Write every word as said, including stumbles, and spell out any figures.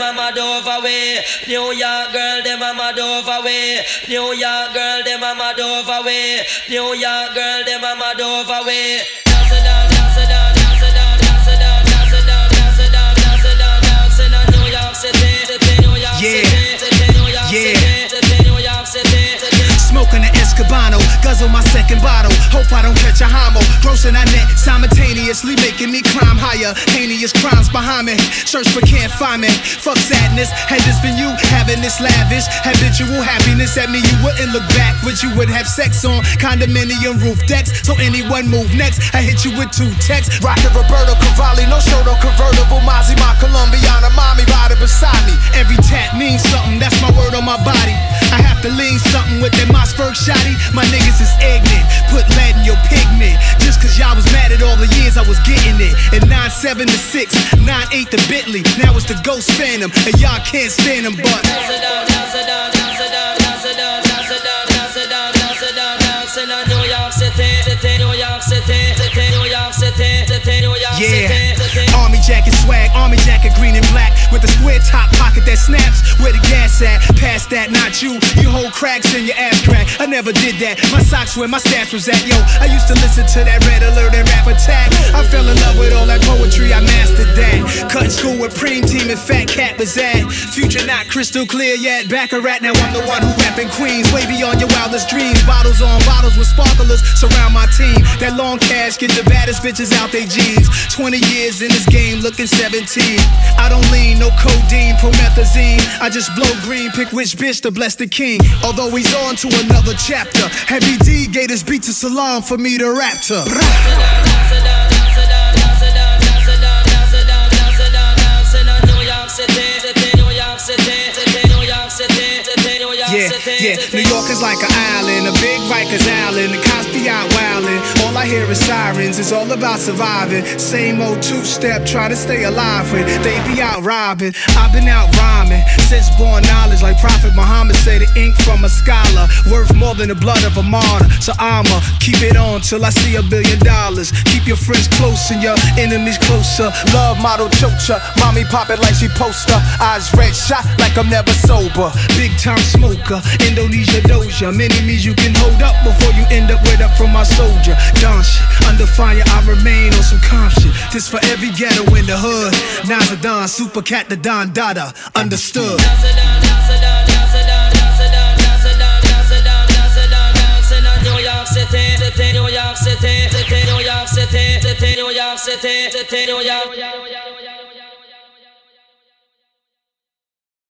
a mad over way. New York girl, them a mad over way. New York girl, them a mad over way. New York girl, them a mad over way. Dance it down, dance it down, dance it down, dance it down, dance it down, dance it down, dance it down, dance it down. New York City, New York City, New York City, New York City. Smoking an Escobano, guzzle my second bottle. Hope I don't catch a homo. Grossing our net simultaneously, making me climb higher. Heinous crimes behind me. Search but can't find me. Fuck sadness. Had this been you having this lavish habitual happiness at me, you wouldn't look back. But you would have sex on condominium roof decks. So anyone move next, I hit you with two texts. Rockin' Roberto Cavalli, no show, no convertible. Mozzie, my Colombiana, mommy riding beside me. Every tap means something. That's my word on my body. I have to lean something with that Mossberg shotty. My niggas is ignorant, put lead in your pigment. Just cause y'all was mad at all the years I was getting it. And nine seven to six, nine eight to Bentley. Now it's the Ghost Phantom, and y'all can't stand them, but dance it down, dance it down, dance it down, dance it down, dance it down, dance it down, dance it down, dance it down. New York City, City, New York City, City, New York City, City, New York City. Yeah, army jacket swag, army jacket green and black. With a square top pocket that snaps, where the gas at? Past that, not you. You hold cracks in your ass crack. I never did that. My socks where my stats was at. Yo, I used to listen to that Red Alert and Rap Attack. I fell in love with all that poetry, I mastered that. Cut school with Preem Team and Fat Cat Bazad. Future not crystal clear yet. Back a rat, now I'm the one who rapping Queens. Way beyond your wildest dreams. Bottles on bottles with sparklers surround my team. That long cash get the baddest bitches out they jeans. Twenty years in this game, looking seventeen. I don't lean, no codeine, promethazine. I just blow green, pick which bitch to bless the king. Although he's on to another chapter. Heavy D gave this beat to Salam for me to rap to. Yeah, yeah, New York is like an island, a big Rikers Island, the cops be out wildin'. All I hear is sirens, it's all about surviving. Same old two-step, try to stay alive when they be out robbing. I've been out rhyming, since born knowledge, like Prophet Muhammad say, the ink from a scholar worth more than the blood of a martyr. So I'ma keep it on till I see a billion dollars. Keep your friends close and your enemies closer. Love model chocha, mommy pop it like she poster. Eyes red shot like I'm never sober. Big time smoker, Indonesia doja. Many means you can hold up before you end up with up from my soldier. Don shit, under fire I remain on some calm shit. This for every ghetto in the hood. Now's a Don, super cat the Don Dada. Understood. New York City, City, New York City, City, New York City, City, New York City, City, New York.